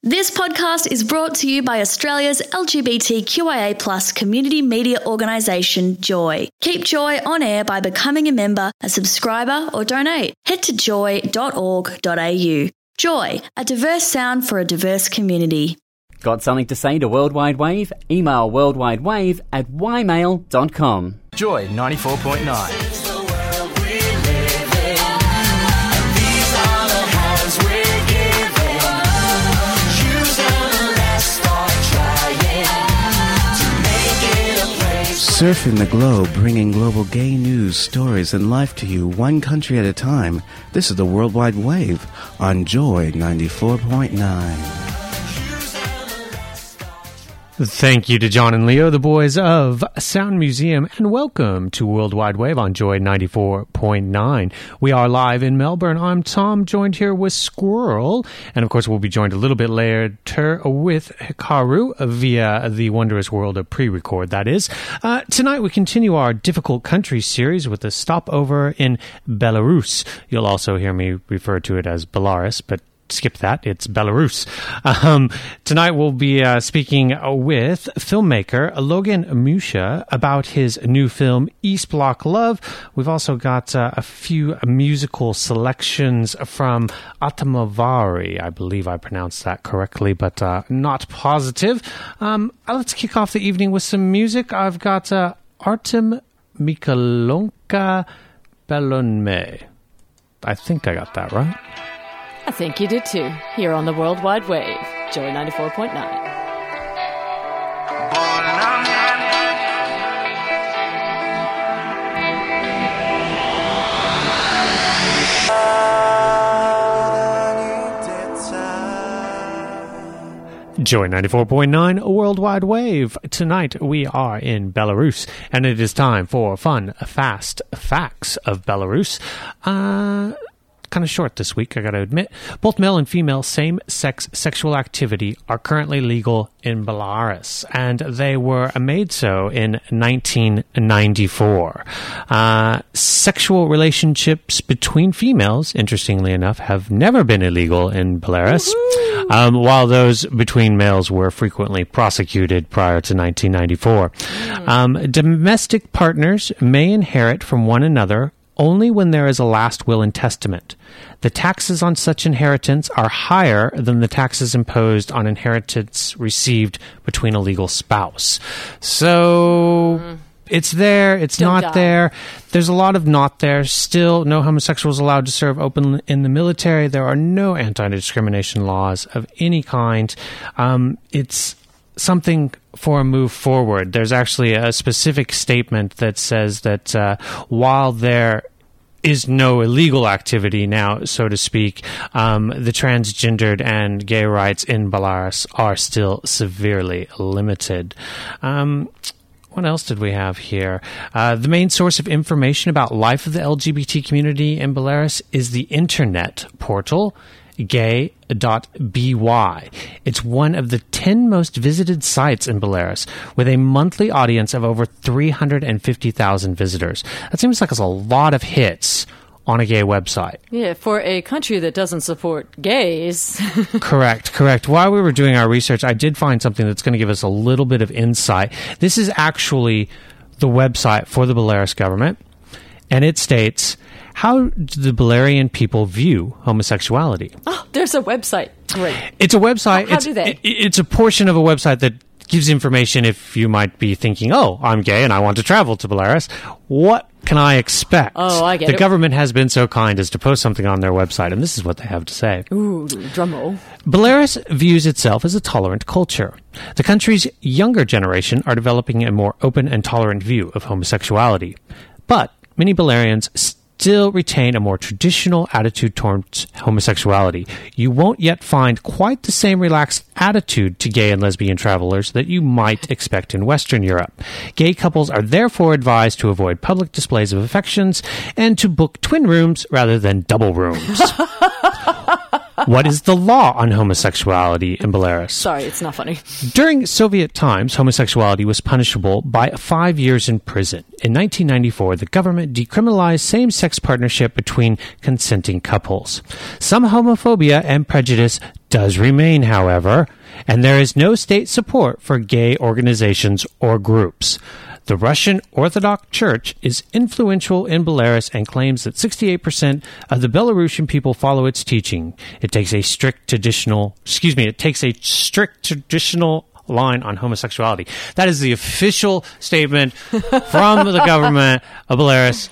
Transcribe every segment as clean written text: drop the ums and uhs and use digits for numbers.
This podcast is brought to you by Australia's LGBTQIA+ community media organisation, Joy. Keep Joy on air by becoming a member, a subscriber or donate. Head to joy.org.au. Joy, a diverse sound for a diverse community. Got something to say to World Wide Wave? Email worldwidewave@ymail.com. Joy 94.9. Surfing the globe, bringing global gay news, stories, and life to you one country at a time. This is the World Wide Wave on Joy 94.9. Thank you to John and Leo, the boys of Sound Museum, and welcome to World Wide Wave on Joy 94.9. We are live in Melbourne. I'm Tom, joined here with Squirrel, and of course we'll be joined a little bit later with Hikaru via the Wondrous World of Pre-Record, that is. Tonight we continue our Difficult Countries series with a stopover in Belarus. You'll also hear me refer to it as Belarus, but skip that. It's Belarus. Tonight we'll be speaking with filmmaker Logan Musha about his new film, East Block Love. We've also got a few musical selections from Atamavari. I believe I pronounced that correctly, but not positive. Let's kick off the evening with some music. I've got Artem Mikolonka Belonme. I think I got that right. I think you did too, here on the World Wide Wave, Joy 94.9. Joy 94.9, World Wide Wave. Tonight we are in Belarus, and it is time for fun, fast facts of Belarus. Kind of short this week, I gotta admit. Both male and female same-sex sexual activity are currently legal in Belarus, and they were made so in 1994. Sexual relationships between females, interestingly enough, have never been illegal in Belarus, while those between males were frequently prosecuted prior to 1994. Domestic partners may inherit from one another only when there is a last will and testament. The taxes on such inheritance are higher than the taxes imposed on inheritance received between a legal spouse. So it's there, it's Don't not die. there. There's a lot of not there. Still, no homosexuals allowed to serve openly in the military. There are no anti-discrimination laws of any kind. It's something for a move forward. There's actually a specific statement that says that while there is no illegal activity now, so to speak, the transgendered and gay rights in Belarus are still severely limited. What else did we have here? The main source of information about life of the LGBT community in Belarus is the internet portal gay.by. It's one of the 10 most visited sites in Belarus, with a monthly audience of over 350,000 visitors. That seems like it's a lot of hits on a gay website. Yeah, for a country that doesn't support gays. Correct. While we were doing our research, I did find something that's going to give us a little bit of insight. This is actually the website for the Belarus government, and it states, how do the Belarusian people view homosexuality? Oh, there's a website. Great. It's a website. How do they? It's a portion of a website that gives information if you might be thinking, oh, I'm gay and I want to travel to Belarus. What can I expect? Oh, I get The it. government has been so kind as to post something on their website, and this is what they have to say. Ooh, drumroll. Belarus views itself as a tolerant culture. The country's younger generation are developing a more open and tolerant view of homosexuality. But many Belarusians still retain a more traditional attitude towards homosexuality. You won't yet find quite the same relaxed attitude to gay and lesbian travelers that you might expect in Western Europe. Gay couples are therefore advised to avoid public displays of affections and to book twin rooms rather than double rooms. What is the law on homosexuality in Belarus? Sorry, it's not funny. During Soviet times, homosexuality was punishable by 5 years in prison. In 1994, the government decriminalized same-sex partnership between consenting couples. Some homophobia and prejudice does remain, however, and there is no state support for gay organizations or groups. The Russian Orthodox Church is influential in Belarus and claims that 68% of the Belarusian people follow its teaching. It takes a strict traditional line on homosexuality. That is the official statement from the government of Belarus.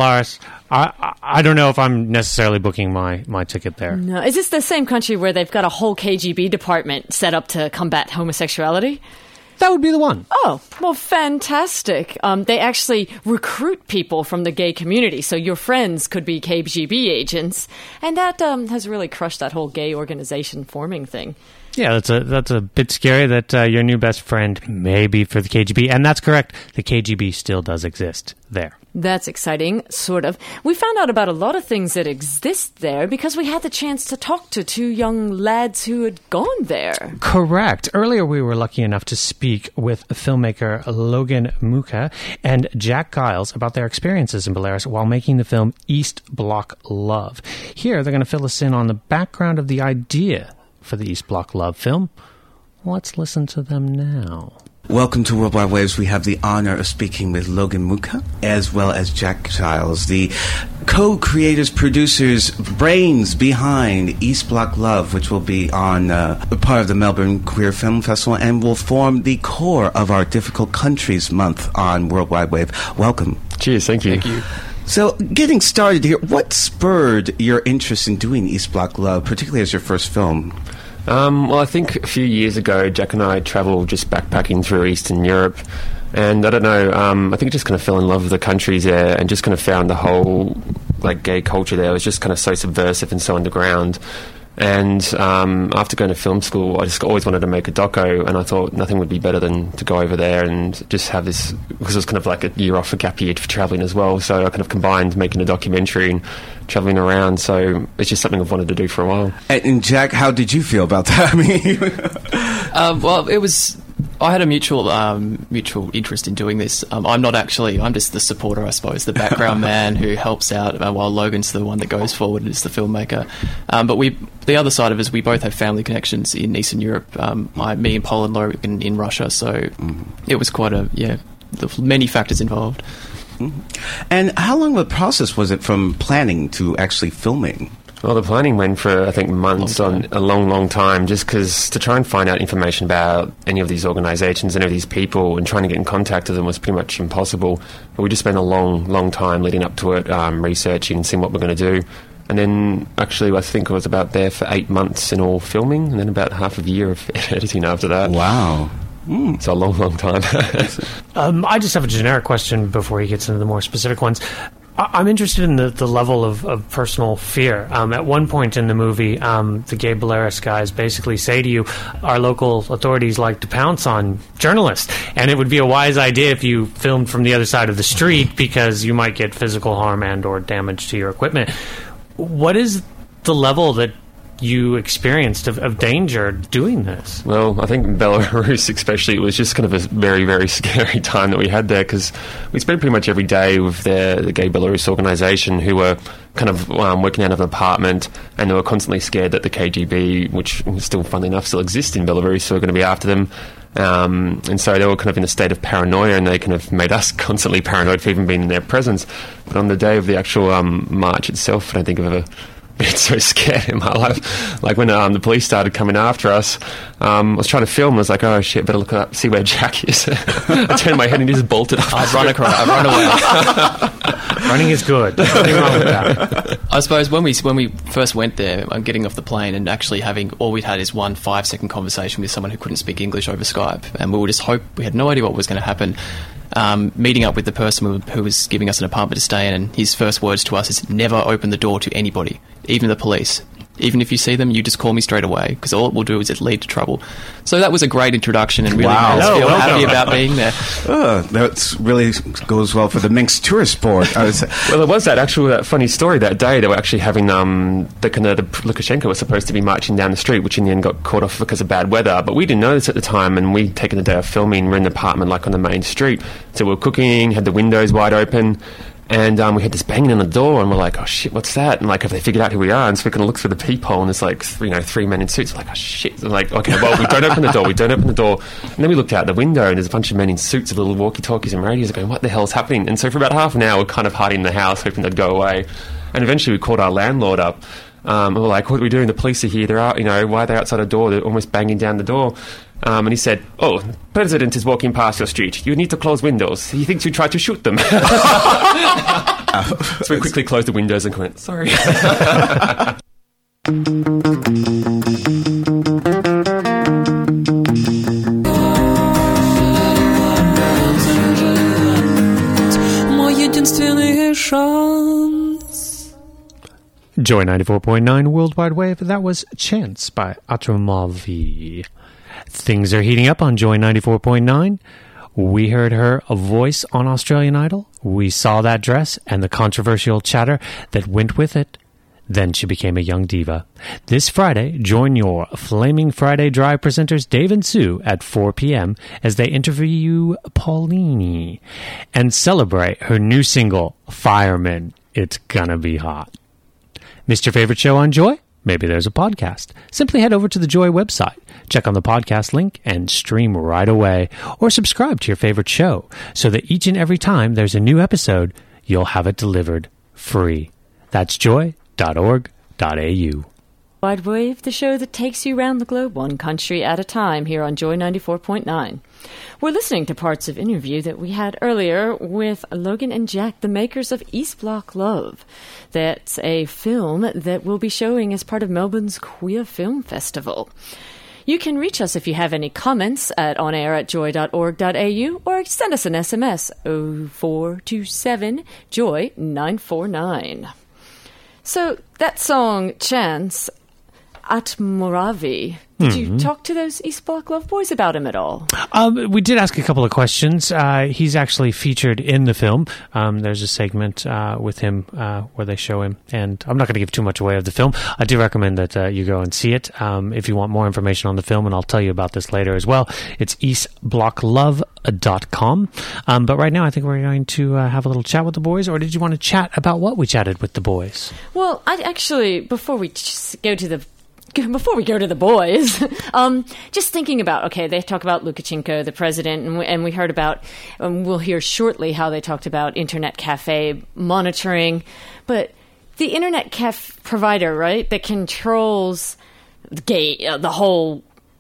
I don't know if I'm necessarily booking my ticket there. No, is this the same country where they've got a whole KGB department set up to combat homosexuality? That would be the one. Oh, well, fantastic. They actually recruit people from the gay community, so your friends could be KGB agents. And that has really crushed that whole gay organization forming thing. Yeah, that's a bit scary that your new best friend may be for the KGB. And that's correct. The KGB still does exist there. That's exciting, sort of. We found out about a lot of things that exist there because we had the chance to talk to two young lads who had gone there. Correct. Earlier, we were lucky enough to speak with filmmaker Logan Muka and Jack Giles about their experiences in Belarus while making the film East Bloc Love. Here, they're going to fill us in on the background of the idea for the East Bloc Love film. Let's listen to them now. Welcome to Worldwide Waves. We have the honor of speaking with Logan Muka as well as Jack Giles, the co-creators, producers, brains behind East Bloc Love, which will be on part of the Melbourne Queer Film Festival and will form the core of our Difficult Countries month on Worldwide Wave. Welcome. Cheers, thank you. Thank you. So, getting started here, what spurred your interest in doing East Bloc Love, particularly as your first film? Well, I think a few years ago, Jack and I travelled just backpacking through Eastern Europe, and I don't know, I think I just kind of fell in love with the countries there and just kind of found the whole, gay culture there was just kind of so subversive and so underground. And after going to film school, I just always wanted to make a doco, and I thought nothing would be better than to go over there and just have this, because it was kind of like a year off, a gap year for travelling as well, so I kind of combined making a documentary and travelling around, so it's just something I've wanted to do for a while. And Jack, how did you feel about that? Well, it was... I had a mutual interest in doing this. I'm just the supporter, I suppose, the background man who helps out, while Logan's the one that goes forward and is the filmmaker. But the other side of it is we both have family connections in Eastern Europe. Me and Paul and Logan in Russia, so it was quite many factors involved. And how long of a process was it from planning to actually filming? Well, the planning went for, I think, months, on a long time, just because to try and find out information about any of these organisations, any of these people, and trying to get in contact with them was pretty much impossible. But we just spent a long time leading up to it, researching and seeing what we're going to do. And then, actually, I think I was about there for 8 months in all filming, and then about half a year of editing after that. Wow. It's a long time. I just have a generic question before he gets into the more specific ones. I'm interested in the level of personal fear. At one point in the movie, the gay Belarus guys basically say to you, our local authorities like to pounce on journalists, and it would be a wise idea if you filmed from the other side of the street because you might get physical harm and or damage to your equipment. What is the level that you experienced of danger doing this? Well, I think in Belarus especially, it was just kind of a very, very scary time that we had there, because we spent pretty much every day with the Gay Belarus organisation, who were kind of working out of an apartment, and they were constantly scared that the KGB, which still, funnily enough, still exists in Belarus, were going to be after them. And so they were kind of in a state of paranoia, and they kind of made us constantly paranoid for even being in their presence. But on the day of the actual march itself, I don't think I've ever been so scared in my life. Like when the police started coming after us, I was trying to film. I was like, oh shit, better look up, see where Jack is. I turned my head and he just bolted off. I'd run away. Running is good. Nothing wrong with that. I suppose when we first went there, I'm getting off the plane and actually having, all we'd had is 1 5-second conversation with someone who couldn't speak English over Skype, and we had no idea what was going to happen. Meeting up with the person who was giving us an apartment to stay in, and his first words to us is, never open the door to anybody, even the police. even if you see them, you just call me straight away, because all it will do is it lead to trouble. So that was a great introduction, and really Wow. made us feel Welcome. happy about being there. That really goes well for the Minsk tourist board. Well, it was that funny story that day. They were actually having the Lukashenko was supposed to be marching down the street, which in the end got caught off because of bad weather. But we didn't know this at the time, and we'd taken the day of filming. We're in an apartment like on the main street, so we were cooking, had the windows wide open. And we had this banging on the door, and we're like, oh shit, what's that? And like, have they figured out who we are? And so we're going to look through the peephole, and there's like, 3 men in suits. We're like, oh shit. And like, okay, well, we don't open the door. And then we looked out the window, and there's a bunch of men in suits with little walkie-talkies and radios going, what the hell's happening? And so for about half an hour, we're kind of hiding in the house, hoping they'd go away. And eventually we called our landlord up. And we're like, what are we doing? The police are here. They're out, why are they outside the door? They're almost banging down the door. And he said, oh, president is walking past your street. You need to close windows. He thinks you tried to shoot them. So we quickly closed the windows and went, sorry. Joy 94.9 Worldwide Wave. That was Chance by Atomavi. Things are heating up on Joy 94.9. We heard her a voice on Australian Idol. We saw that dress and the controversial chatter that went with it. Then she became a young diva. This Friday, join your Flaming Friday Drive presenters Dave and Sue at 4 p.m. as they interview Paulini and celebrate her new single, Fireman. It's gonna be hot. Missed your favorite show on Joy? Maybe there's a podcast. Simply head over to the Joy website, check on the podcast link, and stream right away. Or subscribe to your favorite show so that each and every time there's a new episode, you'll have it delivered free. That's joy.org.au. Wide Wave, the show that takes you around the globe one country at a time here on Joy 94.9. We're listening to parts of interview that we had earlier with Logan and Jack, the makers of East Block Love. That's a film that we'll be showing as part of Melbourne's Queer Film Festival. You can reach us if you have any comments at onair@joy.org.au or send us an SMS 0427 Joy 949. So that song, Chance, at Moravi. Did you talk to those East Block Love Boys about him at all? We did ask a couple of questions. He's actually featured in the film. There's a segment with him where they show him, and I'm not going to give too much away of the film. I do recommend that you go and see it if you want more information on the film, and I'll tell you about this later as well. It's eastblocklove.com. But right now, I think we're going to have a little chat with the boys, or did you want to chat about what we chatted with the boys? Well, I actually, before we go to the boys, just thinking about, okay, they talk about Lukashenko, the president, and we heard about, we'll hear shortly how they talked about internet cafe monitoring, but the internet provider, right, that controls the whole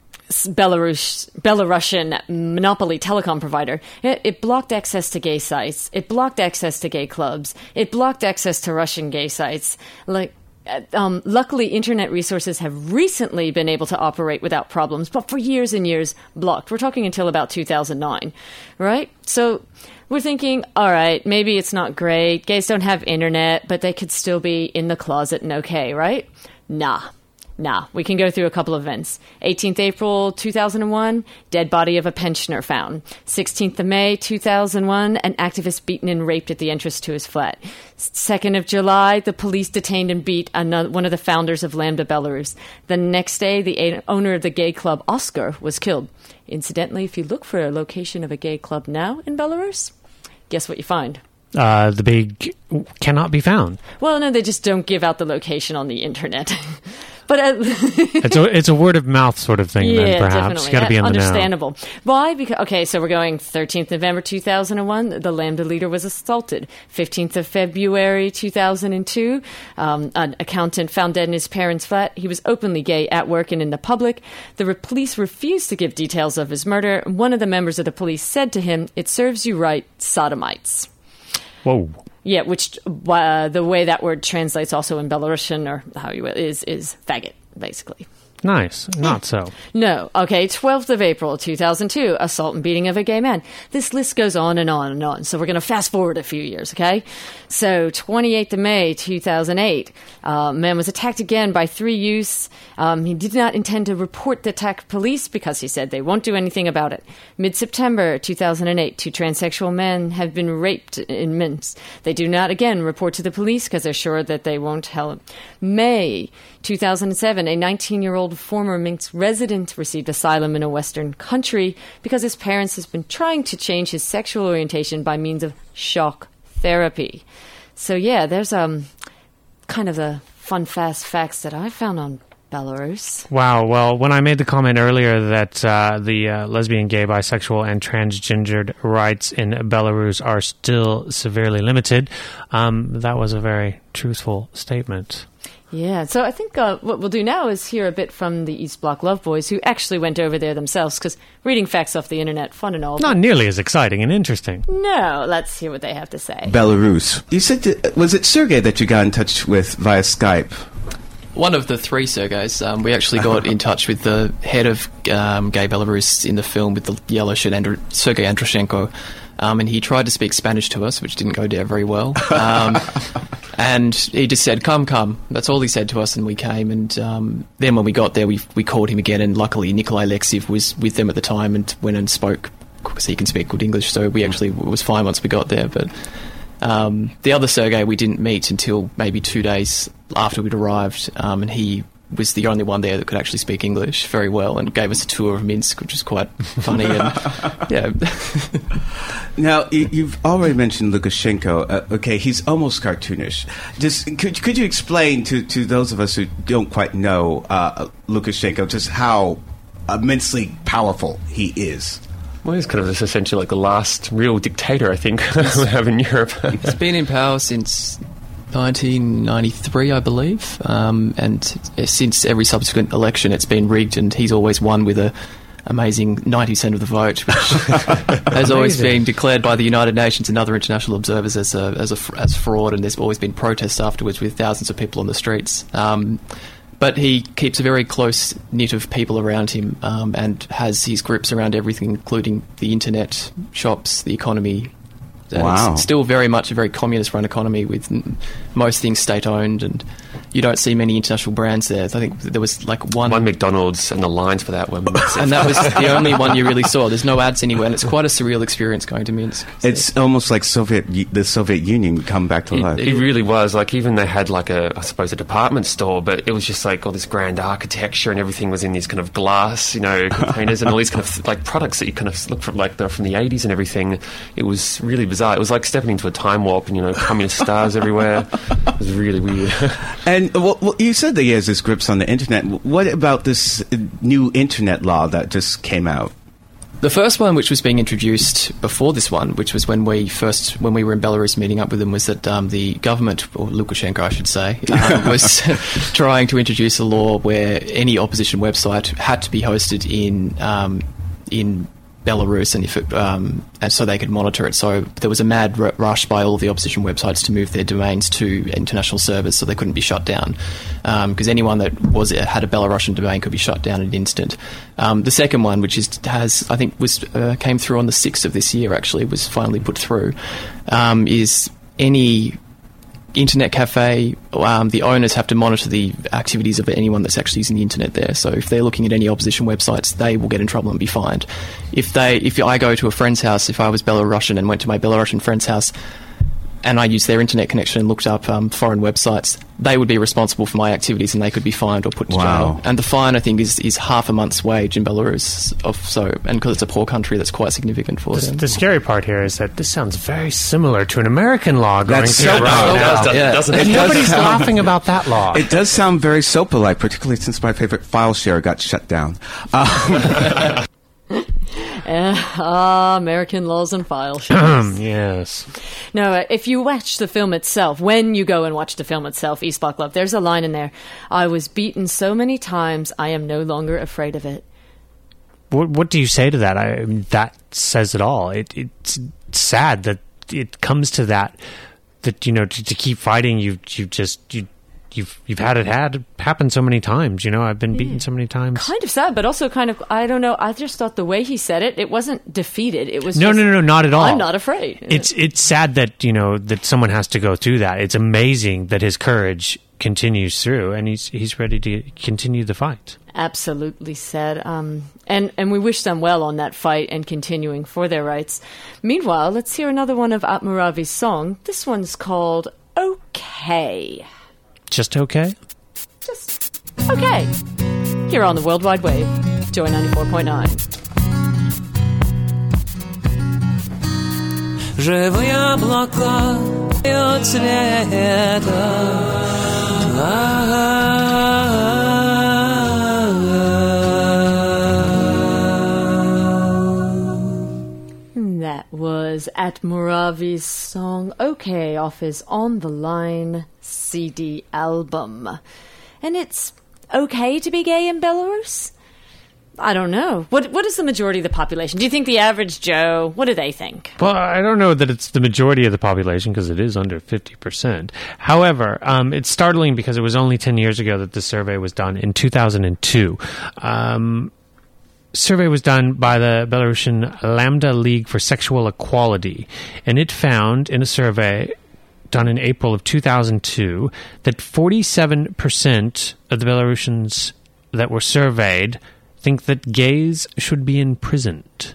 Belarusian monopoly telecom provider, it blocked access to gay sites, it blocked access to gay clubs, it blocked access to Russian gay sites, luckily, internet resources have recently been able to operate without problems, but for years and years, blocked. We're talking until about 2009, right? So we're thinking, all right, maybe it's not great. Gays don't have internet, but they could still be in the closet and okay, right? Nah. We can go through a couple of events. 18th April 2001, dead body of a pensioner found. 16th of May 2001, an activist beaten and raped at the entrance to his flat. 2nd of July, the police detained and beat one of the founders of Lambda Belarus. The next day, the owner of the gay club, Oscar, was killed. Incidentally, if you look for a location of a gay club now in Belarus, guess what you find? The big cannot be found. Well, no, they just don't give out the location on the internet. But it's a word of mouth sort of thing, then, perhaps. Definitely. Got to be in the know. Understandable. Why? Because, okay, so we're going 13th November 2001, the Lambda leader was assaulted. 15th of February 2002, an accountant found dead in his parents' flat. He was openly gay at work and in the public. The police refused to give details of his murder. One of the members of the police said to him, "It serves you right, sodomites." Whoa. Yeah, which the way that word translates also in Belarusian, or how you is faggot, basically. Nice. Not so. No. Okay, 12th of April, 2002, assault and beating of a gay man. This list goes on and on and on. So we're going to fast forward a few years, okay? So 28th of May, 2008, a man was attacked again by 3 youths. He did not intend to report the attack police because he said they won't do anything about it. Mid-September 2008, 2 transsexual men have been raped in Minsk. They do not, again, report to the police because they're sure that they won't help. May 2007, a 19-year-old former Minsk resident received asylum in a Western country because his parents has been trying to change his sexual orientation by means of shock therapy. So yeah, there's kind of the fun, fast facts that I found on Belarus. Wow. Well, when I made the comment earlier that the lesbian, gay, bisexual, and transgendered rights in Belarus are still severely limited, that was a very truthful statement. Yeah, so I think what we'll do now is hear a bit from the East Bloc Love Boys, who actually went over there themselves, because reading facts off the internet, fun and all. Not nearly as exciting and interesting. No, let's hear what they have to say. Belarus. You said, was it Sergei that you got in touch with via Skype? One of the 3 Sergeys. We actually got in touch with the head of Gay Belarus in the film with the yellow shirt, Sergei Andrushenko. And he tried to speak Spanish to us, which didn't go down very well. And he just said, come. That's all he said to us, and we came. And then when we got there, we called him again, and luckily Nikolai Alexiev was with them at the time and went and spoke, because he can speak good English, so we actually it was fine once we got there. But the other Sergei we didn't meet until maybe 2 days after we'd arrived, and he was the only one there that could actually speak English very well and gave us a tour of Minsk, which was quite funny. And yeah. Now, you've already mentioned Lukashenko. Okay, he's almost cartoonish. Just could you explain to those of us who don't quite know Lukashenko just how immensely powerful he is? Well, he's kind of just essentially like the last real dictator, I think, we have in Europe. He's been in power since 1993, I believe, and since every subsequent election it's been rigged, and he's always won with a amazing 90% of the vote, which has always been declared by the United Nations and other international observers as fraud, and there's always been protests afterwards with thousands of people on the streets. But he keeps a very close knit of people around him, and has his grips around everything, including the internet, shops, the economy. Wow. It's still very much a very communist-run economy with most things state-owned, and you don't see many international brands there. I think there was like one McDonald's, and the lines for that were massive. And that was the only one you really saw. There's no ads anywhere, and it's quite a surreal experience going to Minsk. It's almost like the Soviet Union come back to life. It really was. Like, even they had like I suppose a department store, but it was just like all this grand architecture, and everything was in these kind of glass, containers, and all these kind of like products that you kind of look from, like they're from the 80s and everything. It was really bizarre. It was like stepping into a time warp, and communist stars everywhere. It was really weird. And well, you said that he has his grips on the internet. What about this new internet law that just came out? The first one, which was being introduced before this one, which was when we were in Belarus meeting up with them, was that the government, or Lukashenko I should say, was trying to introduce a law where any opposition website had to be hosted in Belarus, and if it, and so they could monitor it. So there was a mad rush by all of the opposition websites to move their domains to international servers, so they couldn't be shut down. Because anyone that had a Belarusian domain could be shut down in an instant. The second one, which came through on the 6th of this year, actually was finally put through, is any internet cafe, the owners have to monitor the activities of anyone that's actually using the internet there. So if they're looking at any opposition websites, they will get in trouble and be fined. If I go to a friend's house, if I was Belarusian and went to my Belarusian friend's house and I used their internet connection and looked up foreign websites, they would be responsible for my activities, and they could be fined or put to jail. And the fine, I think, is half a month's wage in Belarus. And because it's a poor country, that's quite significant for them. The scary part here is that this sounds very similar to an American law going through right now. Doesn't Nobody's laughing about that law. It does sound very soap-like, particularly since my favorite file share got shut down. American laws and file shares. Yes. No, if you watch the film itself, when you go and watch the film itself, East Bloc Love, there's a line in there, "I was beaten so many times, I am no longer afraid of it." What do you say to that? That says it all. It's sad that it comes to that to keep fighting, you you've had it happen so many times. You know, I've been beaten so many times. Kind of sad, but also kind of, I don't know. I just thought the way he said it wasn't defeated. It was no, not at all. I'm not afraid. It's sad that, you know, that someone has to go through that. It's amazing that his courage continues through, and he's ready to continue the fight. Absolutely sad. And we wish them well on that fight and continuing for their rights. Meanwhile, let's hear another one of Atmaravi's song. This one's called Okay. Just okay? Just okay. Here on the World Wide Wave, Joy 94.9. Живые облака цвета. That was Atmaravi's song Okay off his On the Line CD album. And it's okay to be gay in Belarus? I don't know. What is the majority of the population? Do you think the average Joe, what do they think? Well, I don't know that it's the majority of the population because it is under 50%. However, it's startling because it was only 10 years ago that the survey was done in 2002. Survey was done by the Belarusian Lambda League for Sexual Equality, and it found in a survey done in April of 2002 that 47% of the Belarusians that were surveyed think that gays should be imprisoned.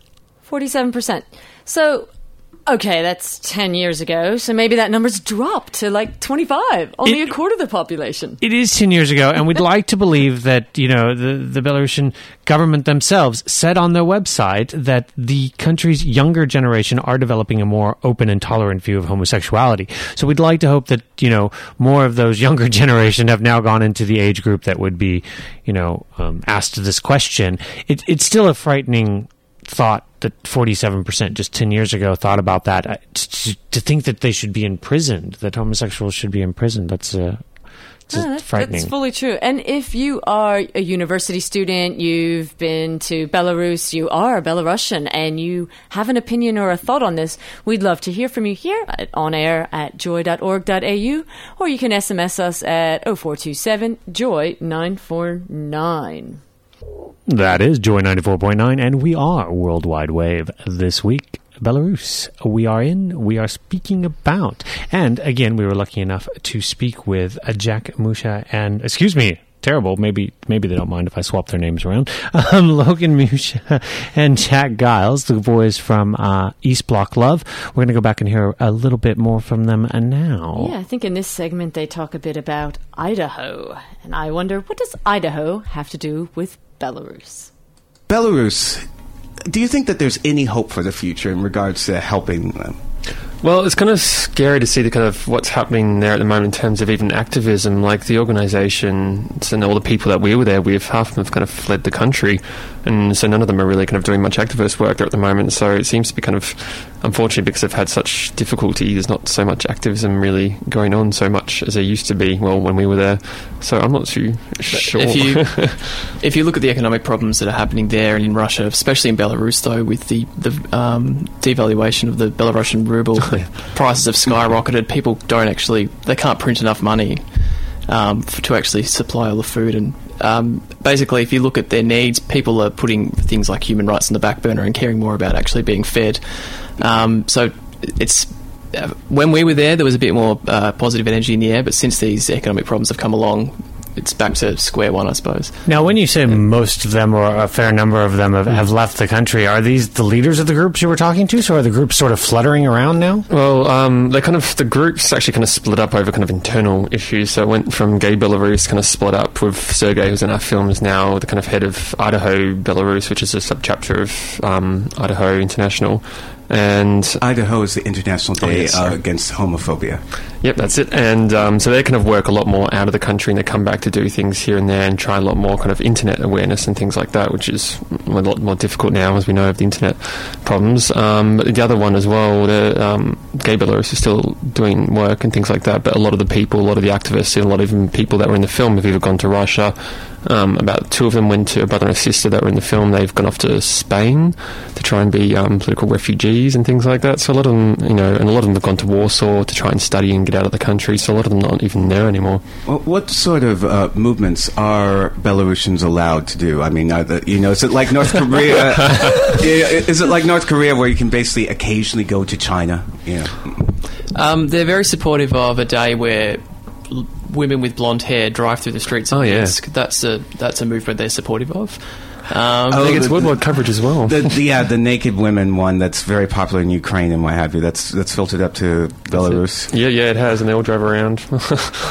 47%. So, okay, that's 10 years ago, so maybe that number's dropped to like 25, only a quarter of the population. It is 10 years ago, and we'd like to believe that, you know, the Belarusian government themselves said on their website that the country's younger generation are developing a more open and tolerant view of homosexuality. So we'd like to hope that, you know, more of those younger generation have now gone into the age group that would be, you know, asked this question. It's still a frightening thought that 47% just 10 years ago thought about that. To think that they should be imprisoned, that homosexuals should be imprisoned, that's frightening. That's fully true. And if you are a university student, you've been to Belarus, you are a Belarusian, and you have an opinion or a thought on this, we'd love to hear from you here on air at joy.org.au, or you can SMS us at 0427 Joy 949. That is Joy 94.9, and we are Worldwide Wave this week. Belarus, we are speaking about. And again, we were lucky enough to speak with Jack Musha and, excuse me, terrible, maybe they don't mind if I swap their names around. Logan Musha and Jack Giles, the boys from East Block Love. We're going to go back and hear a little bit more from them now. Yeah, I think in this segment they talk a bit about Idaho. And I wonder, what does Idaho have to do with Belarus? Belarus, do you think that there's any hope for the future in regards to helping them? Well, it's kind of scary to see the kind of what's happening there at the moment in terms of even activism. Like the organisations and all the people that we were there with, half of them have kind of fled the country, and so none of them are really kind of doing much activist work there at the moment. So it seems to be kind of unfortunate because they've had such difficulty. There's not so much activism really going on so much as there used to be. Well, when we were there, so I'm not too sure. If you look at the economic problems that are happening there and in Russia, especially in Belarus, though, with the devaluation of the Belarusian ruble. Prices have skyrocketed. People they can't print enough money to actually supply all the food. And basically, if you look at their needs, people are putting things like human rights on the back burner and caring more about actually being fed. So it's when we were there was a bit more positive energy in the air, but since these economic problems have come along, it's back to square one, I suppose. Now, when you say most of them, or a fair number of them, have left the country, are these the leaders of the groups you were talking to? So are the groups sort of fluttering around now? Well, the groups actually kind of split up over kind of internal issues. So it went from Gay Belarus kind of split up with Sergei, who's in our film, is now the kind of head of Idaho Belarus, which is a subchapter of Idaho International. And Idaho is the International Day against homophobia. Yep, that's it. And so they kind of work a lot more out of the country, and they come back to do things here and there and try a lot more kind of internet awareness and things like that, which is a lot more difficult now, as we know, of the internet problems. But the other one as well, Gay Belarus is still doing work and things like that, but a lot of the people, a lot of the activists, and a lot of even people that were in the film have either gone to Russia About 2 of them went to a brother and a sister that were in the film. They've gone off to Spain to try and be political refugees and things like that. So a lot of them, and a lot of them have gone to Warsaw to try and study and get out of the country. So a lot of them not even there anymore. Well, what sort of movements are Belarusians allowed to do? I mean, is it like North Korea? Is it like North Korea where you can basically occasionally go to China? They're very supportive of a day where women with blonde hair drive through the streets of Minsk. That's a movement they're supportive of. I think it's worldwide coverage as well. The naked women one that's very popular in Ukraine and what have you. That's filtered up to Belarus. Yeah, it has, and they all drove around. So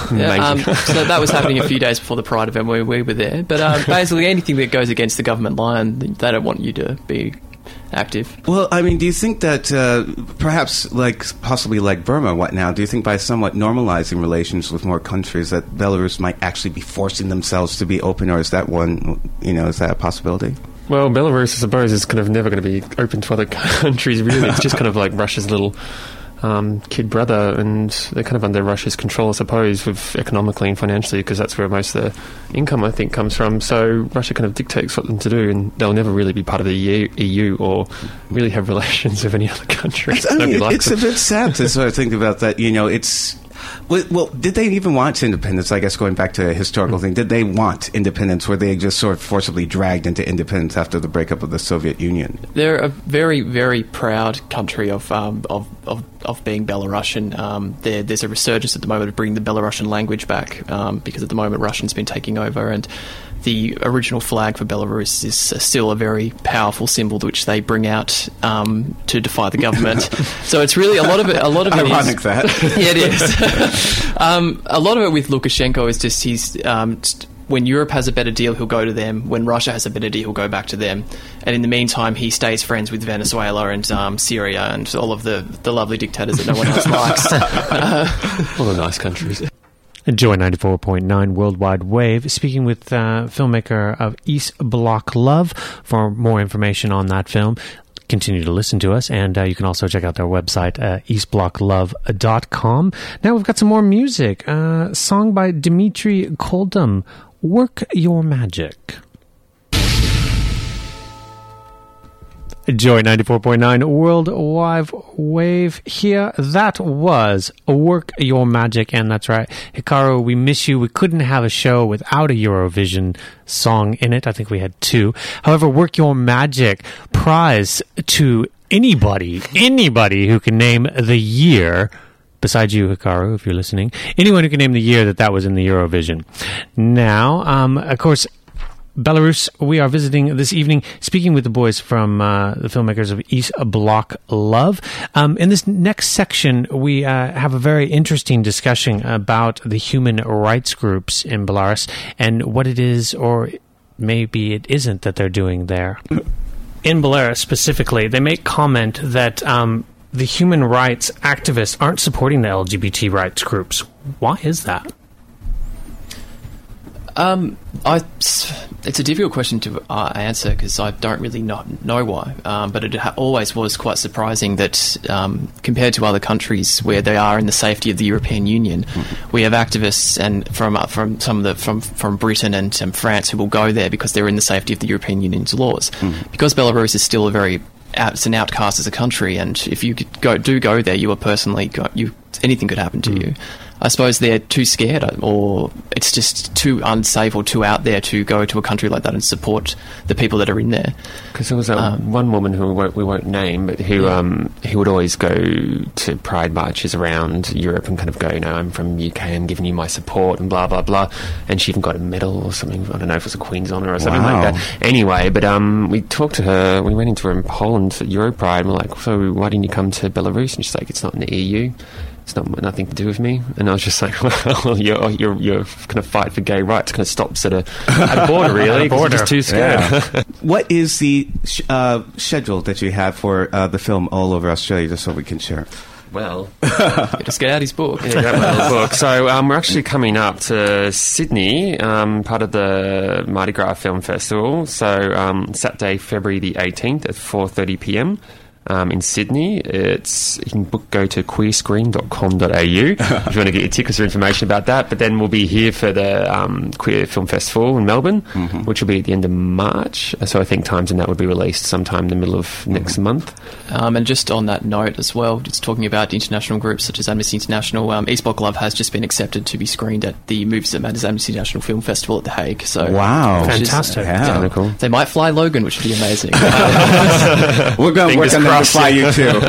that was happening a few days before the Pride event where we were there. But basically, anything that goes against the government line, they don't want you to be active. Well, I mean, do you think that perhaps, possibly like Burma, what now? Do you think by somewhat normalizing relations with more countries that Belarus might actually be forcing themselves to be open, or is that is that a possibility? Well, Belarus, I suppose, is kind of never going to be open to other countries, really. It's just kind of like Russia's little kid brother, and they're kind of under Russia's control, I suppose, with economically and financially, because that's where most of the income, I think, comes from. So Russia kind of dictates what them to do, and they'll never really be part of the EU or really have relations with any other country. It's a bit sad to sort of think about that. It's... Well, did they even want independence? I guess going back to a historical thing, did they want independence? Were they just sort of forcibly dragged into independence after the breakup of the Soviet Union? They're a very, very proud country of being Belarusian. There's a resurgence at the moment of bringing the Belarusian language back because at the moment Russian's been taking over, and the original flag for Belarus is still a very powerful symbol which they bring out to defy the government. So it's really a lot of it. Ironic that. Yeah, it is. A lot of it with Lukashenko is just he's. When Europe has a better deal, he'll go to them. When Russia has a better deal, he'll go back to them. And in the meantime, he stays friends with Venezuela and Syria and all of the lovely dictators that no one else likes. All the nice countries. Joy 94.9 Worldwide Wave, speaking with filmmaker of East Block Love. For more information on that film, continue to listen to us, and you can also check out their website, eastblocklove.com. Now we've got some more music. Song by Dimitri Koldum, Work Your Magic. Joy 94.9 Worldwide Wave here. That was Work Your Magic, and that's right, Hikaru, we miss you. We couldn't have a show without a Eurovision song in it. I think we had 2. However, Work Your Magic, prize to anybody who can name the year, besides you, Hikaru, if you're listening, anyone who can name the year that was in the Eurovision. Now, of course, Belarus, we are visiting this evening, speaking with the boys from the filmmakers of East Block Love. In this next section, we have a very interesting discussion about the human rights groups in Belarus and what it is, or maybe it isn't, that they're doing there. In Belarus specifically, they make comment that the human rights activists aren't supporting the LGBT rights groups. Why is that? It's a difficult question to answer because I don't really know why. But it always was quite surprising that compared to other countries where they are in the safety of the European Union, we have activists and from Britain and France who will go there because they're in the safety of the European Union's laws. Because Belarus is still it's an outcast as a country, and if you go there, you are personally anything could happen to you. I suppose they're too scared, or it's just too unsafe or too out there to go to a country like that and support the people that are in there. Because there was one woman who we won't name, but who would always go to pride marches around Europe and kind of go, I'm from UK, I'm giving you my support and blah, blah, blah. And she even got a medal or something. I don't know if it was a Queen's Honour or something like that. Anyway, but we talked to her, we went into her in Poland at Europride, and we're like, so why didn't you come to Belarus? And she's like, it's not in the EU. It's nothing to do with me. And I was just like, well, you're kind of fight for gay rights kind of stops at a border, really, because you're just too scared. Yeah. What is the schedule that you have for the film All Over Australia, just so we can share? Well, just get out his book. Yeah, grab my little book. So we're actually coming up to Sydney, part of the Mardi Gras Film Festival. So Saturday, February the 18th at 4:30 p.m. in Sydney. You can go to queerscreen.com.au if you want to get your tickets or information about that. But then we'll be here for the Queer Film Festival in Melbourne, which will be at the end of March. So I think Times and that would be released sometime in the middle of next month. And just on that note as well, just talking about international groups such as Amnesty International, East Block Love has just been accepted to be screened at the Movies That Matters Amnesty International Film Festival at The Hague. So wow, fantastic! Yeah. Cool. They might fly Logan, which would be amazing. We're going to work on them to fly you too.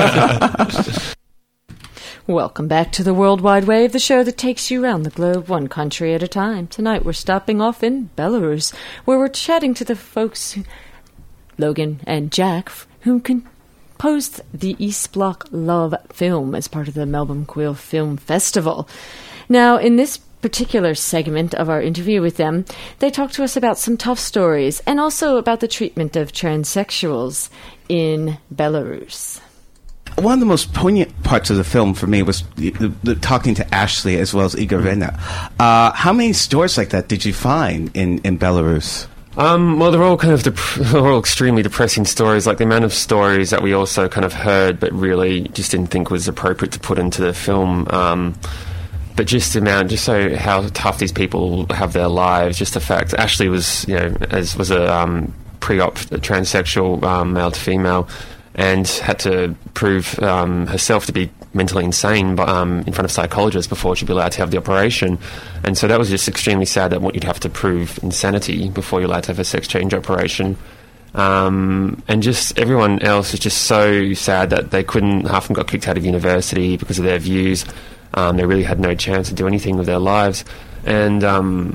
Welcome back to the World Wide Wave, the show that takes you around the globe one country at a time. Tonight we're stopping off in Belarus, where we're chatting to the folks, Logan and Jack, who composed the East Block Love film as part of the Melbourne Queer Film Festival. Now, in this particular segment of our interview with them, they talked to us about some tough stories and also about the treatment of transsexuals in Belarus. One of the most poignant parts of the film for me was the talking to Ashley as well as Igor Vena. How many stories like that did you find in Belarus? Well, they're all kind of they're all extremely depressing stories. Like the amount of stories that we also kind of heard, but really just didn't think was appropriate to put into the film. But just so how tough these people have their lives. Just the fact Ashley was, was a pre-op transsexual, male to female, and had to prove herself to be mentally insane in front of psychologists before she'd be allowed to have the operation. And so that was just extremely sad that you'd have to prove insanity before you're allowed to have a sex change operation. And just everyone else is just so sad that they couldn't, half of them got kicked out of university because of their views. They really had no chance to do anything with their lives. And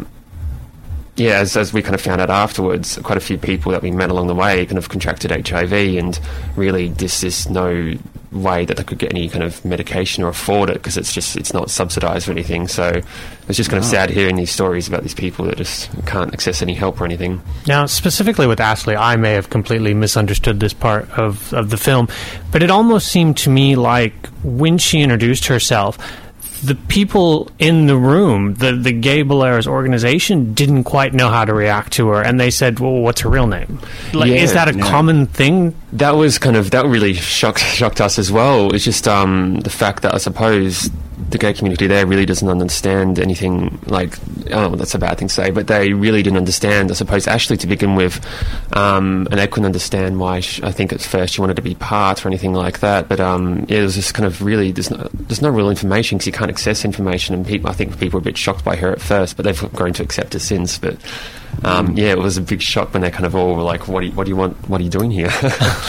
as we kind of found out afterwards, quite a few people that we met along the way kind of contracted HIV, and really there's no way that they could get any kind of medication or afford it because it's not subsidised or anything. So it's just kind of sad hearing these stories about these people that just can't access any help or anything. Now, specifically with Ashley, I may have completely misunderstood this part of the film, but it almost seemed to me like when she introduced herself, the people in the room, the Gay Belarus organization, didn't quite know how to react to her, and they said, well, what's her real name? Is that a common thing? That really shocked us as well. It's just the fact that I suppose the gay community there really doesn't understand anything, that's a bad thing to say, but they really didn't understand, I suppose, Ashley to begin with, and they couldn't understand why I think at first she wanted to be part or anything like that, but it was just kind of really, there's no real information because you can't access information, and I think people were a bit shocked by her at first, but they've grown to accept her since, but it was a big shock when they kind of all were like, what do you want, what are you doing here?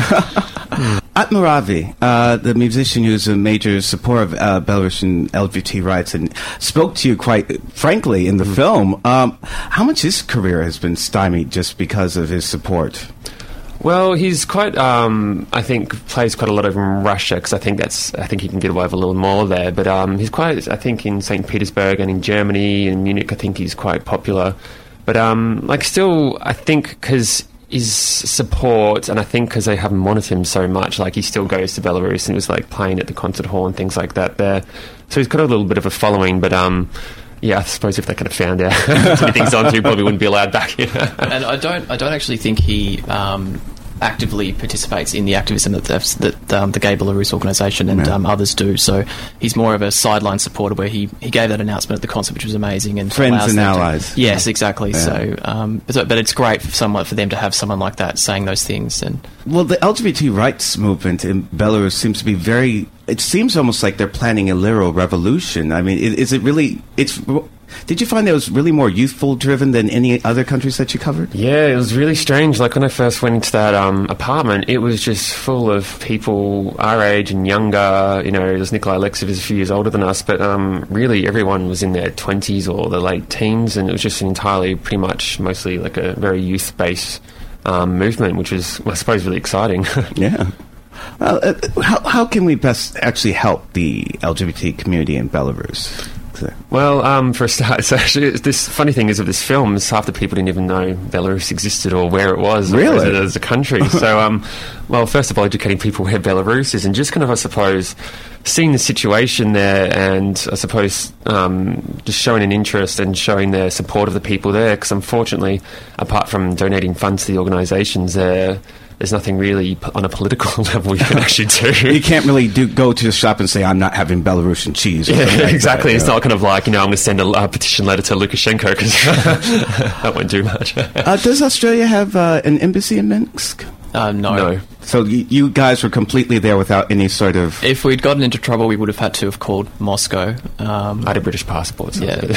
Atmaravi, the musician who's a major supporter of Belarusian LGBT rights and spoke to you quite frankly in the film. How much his career has been stymied just because of his support? Well, he's quite, I think, plays quite a lot over in Russia, because I think he can get away with a little more there. But he's quite, I think, in St. Petersburg and in Germany and Munich, I think he's quite popular. But, still, I think, because his support, and I think because they haven't monitored him so much, he still goes to Belarus and was, playing at the concert hall and things like that there. So he's got a little bit of a following, but, I suppose if they kind of found out too many things on, he probably wouldn't be allowed back here. And I don't actually think he actively participates in the activism that the Gay Belarus organisation and others do. So he's more of a sideline supporter, where he gave that announcement at the concert, which was amazing. And friends and allies. Yes, exactly. Yeah. So, but it's great for them to have someone like that saying those things. And well, the LGBT rights movement in Belarus seems to be very. It seems almost like they're planning a literal revolution. I mean, is it really? Did you find it was really more youthful driven than any other countries that you covered? Yeah, it was really strange. When I first went into that apartment, it was just full of people our age and younger. There's Nikolai Alexeyev, who's a few years older than us, but really everyone was in their 20s or the late teens, and it was just pretty much mostly a very youth-based movement, which was, I suppose, really exciting. Yeah. Well, how can we best actually help the LGBT community in Belarus? Well, for a start, it's actually, this funny thing is of this film is half the people didn't even know Belarus existed or where it was really? as a country. So, first of all, educating people where Belarus is, and just kind of, I suppose, seeing the situation there, and I suppose just showing an interest and showing their support of the people there, because unfortunately, apart from donating funds to the organisations there, there's nothing really on a political level you can actually do. You can't really go to the shop and say, I'm not having Belarusian cheese. Yeah, exactly. It's not kind of like, I'm going to send a petition letter to Lukashenko, because that won't do much. Does Australia have an embassy in Minsk? No. So you guys were completely there without any sort of... If we'd gotten into trouble, we would have had to have called Moscow. I had a British passport. So yeah.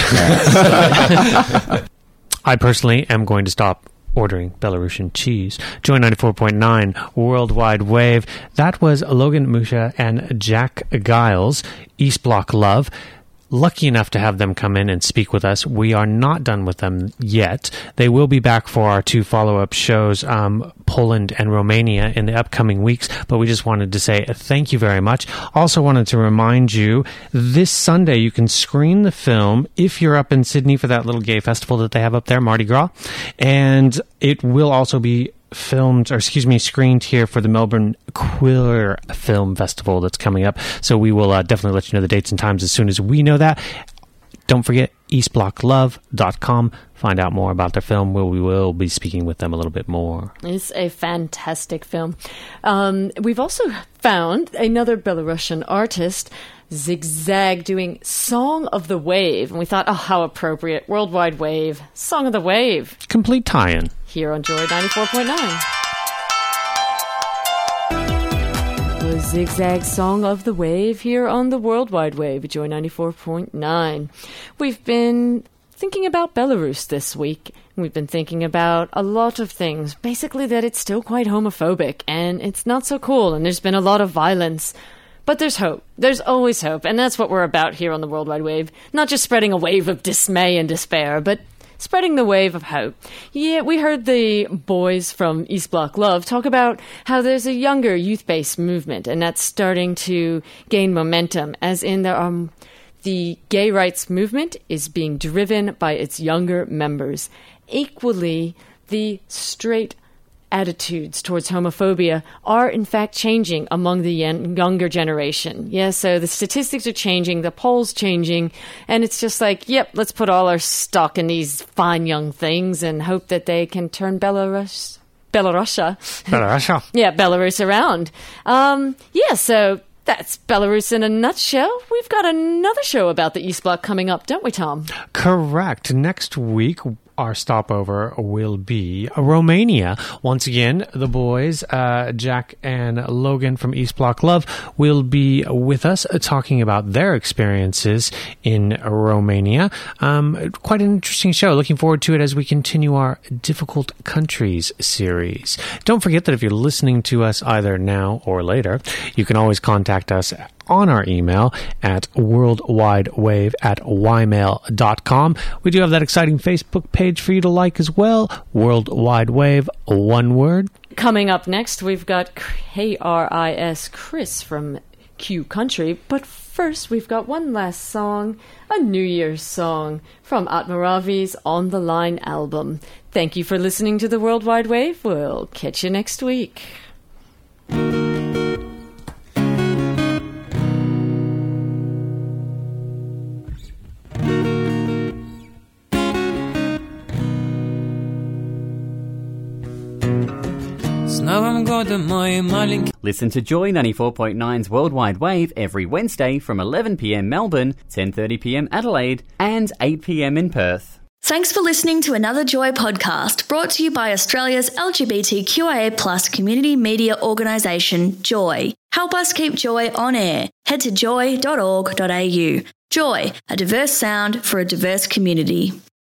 I personally am going to stop ordering Belarusian cheese. Joy 94.9 Worldwide Wave. That was Logan Musha and Jack Giles, East Block Love. Lucky enough to have them come in and speak with us. We are not done with them yet. They will be back for our 2 follow-up shows, Poland and Romania, in the upcoming weeks, but we just wanted to say thank you very much. Also wanted to remind you, this Sunday you can screen the film if you're up in Sydney for that little gay festival that they have up there, Mardi Gras, and it will also be screened here for the Melbourne Queer Film Festival that's coming up. So we will definitely let you know the dates and times as soon as we know that. Don't forget eastblocklove.com. Find out more about their film. We will be speaking with them a little bit more. It's a fantastic film. We've also found another Belarusian artist, Zigzag, doing Song of the Wave. And we thought, oh, how appropriate. Worldwide Wave, Song of the Wave. Complete tie-in. Here on Joy 94.9. The Zigzag Song of the Wave here on the Worldwide Wave at Joy 94.9. We've been thinking about Belarus this week. We've been thinking about a lot of things. Basically that it's still quite homophobic and it's not so cool and there's been a lot of violence. But there's hope. There's always hope. And that's what we're about here on the Worldwide Wave. Not just spreading a wave of dismay and despair, but spreading the wave of hope. Yeah, we heard the boys from East Block Love talk about how there's a younger youth-based movement, and that's starting to gain momentum, as in the gay rights movement is being driven by its younger members. Equally, the straight attitudes towards homophobia are in fact changing among the younger generation. Yeah, so the statistics are changing, the polls changing, and it's just like, yep, let's put all our stock in these fine young things and hope that they can turn Belarus around. So that's Belarus in a nutshell. We've got another show about the East Bloc coming up, don't we, Tom? Correct. Next week, our stopover will be Romania. Once again, the boys, Jack and Logan from East Block Love, will be with us talking about their experiences in Romania. Quite an interesting show. Looking forward to it as we continue our Difficult Countries series. Don't forget that if you're listening to us either now or later, you can always contact us on our email at worldwidewave@ymail.com. We do have that exciting Facebook page for you to like as well. Worldwide Wave, one word. Coming up next, we've got KRIS Chris from Q Country. But first, we've got one last song, a New Year's song from Atmaravi's On the Line album. Thank you for listening to the Worldwide Wave. We'll catch you next week. Listen to Joy 94.9's Worldwide Wave every Wednesday from 11 p.m. Melbourne, 10:30 p.m. Adelaide, and 8 p.m. in Perth. Thanks for listening to another Joy podcast brought to you by Australia's LGBTQIA+ community media organisation, Joy. Help us keep Joy on air. Head to joy.org.au. Joy, a diverse sound for a diverse community.